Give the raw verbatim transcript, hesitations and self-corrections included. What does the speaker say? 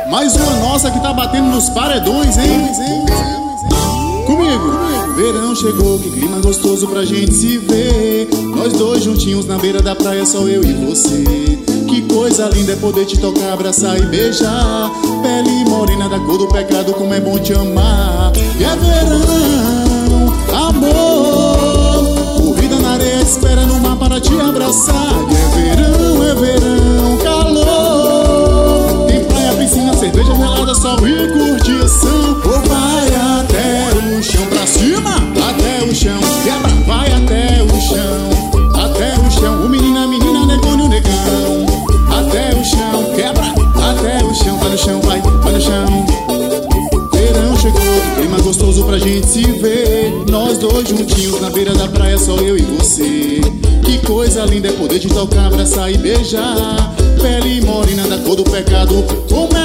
Mais uma nossa que tá batendo nos paredões, hein? Comigo, verão chegou, que clima gostoso pra gente se ver. Nós dois juntinhos na beira da praia, só eu e você. Que coisa linda é poder te tocar, abraçar e beijar. Pele morena da cor do pecado, como é bom te amar. E é verão, amor, corrida na areia, espera no mar para te abraçar. E é verão, é verão, calor. Tem praia, piscina, cerveja gelada, sol e curtição. Ou vai até o chão, pra cima, até o chão. Quebra, vai até o chão, até o chão. O menino, a menina, negão e o negão. Até o chão, quebra, até o chão. Vai no chão, vai, vai no chão. Verão chegou, que clima gostoso pra gente se ver. Nós dois juntinhos na beira da praia, só eu e você. Que coisa linda é poder te tocar, abraçar e beijar. Pele morena da cor do pecado, como